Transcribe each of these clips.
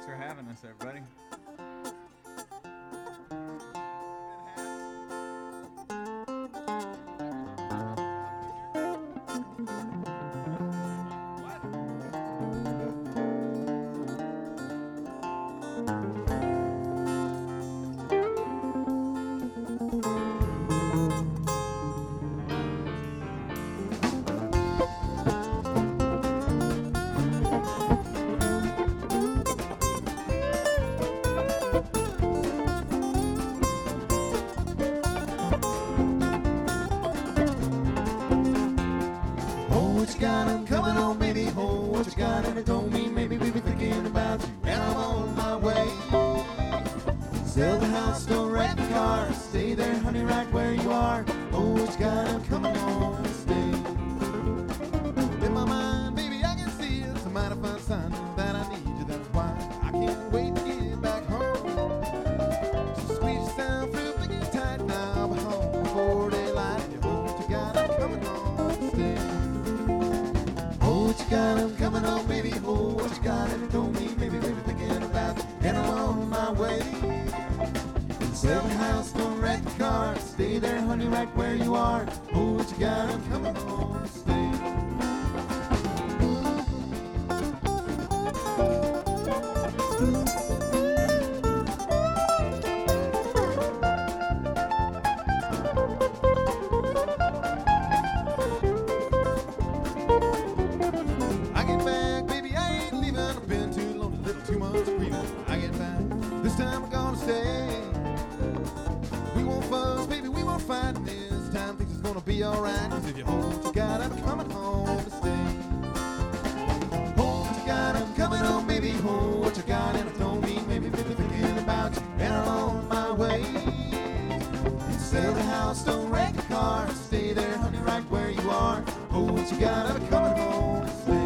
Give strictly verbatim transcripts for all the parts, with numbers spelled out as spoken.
for having us, everybody. What you got, I'm coming home, baby, home. What you got, and it don't mean maybe we be thinking about you. And I'm on my way. Sell the house, don't wreck the car. Stay there, honey, right where you are. Oh, what you got, I'm coming home to stay. In my mind, baby, I can see it's a mighty fine sign that I need you. That's why I can't wait to get back home. So squeeze yourself real big and tight now. But home before daylight. Oh, what you got, I'm coming home to stay. What you got, I'm coming home, baby, oh, what you got, and it don't mean maybe, baby, thinking about you, and I'm on my way. Sell the house, don't wreck the car, stay there, honey, right where you are. Oh, what you got, I'm coming home to stay. This time we're gonna stay. We won't fuss, baby, we won't fight. This time things is gonna be alright. Cause if you hold what you got, I'm coming home to stay. Hold what you got, I'm coming home, baby. Hold what you got, and I don't mean maybe, maybe thinking about you. And I'm on my way. Sell the house, don't wreck the car. Stay there, honey, right where you are. Hold what you got, I'm coming home to stay.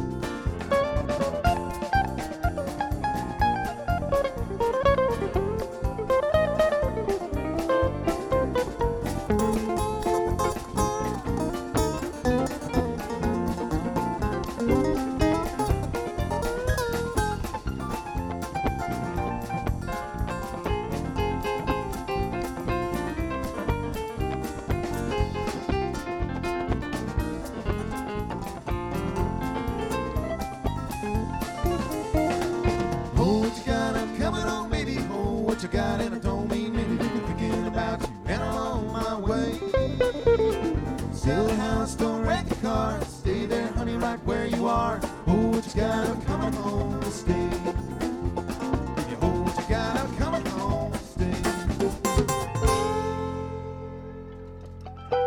What you got, and I don't mean maybe thinking about you, and I'm on my way. Sell the house, don't wreck the car, stay there, honey, right where you are. Oh, what you got, I'm coming home to stay.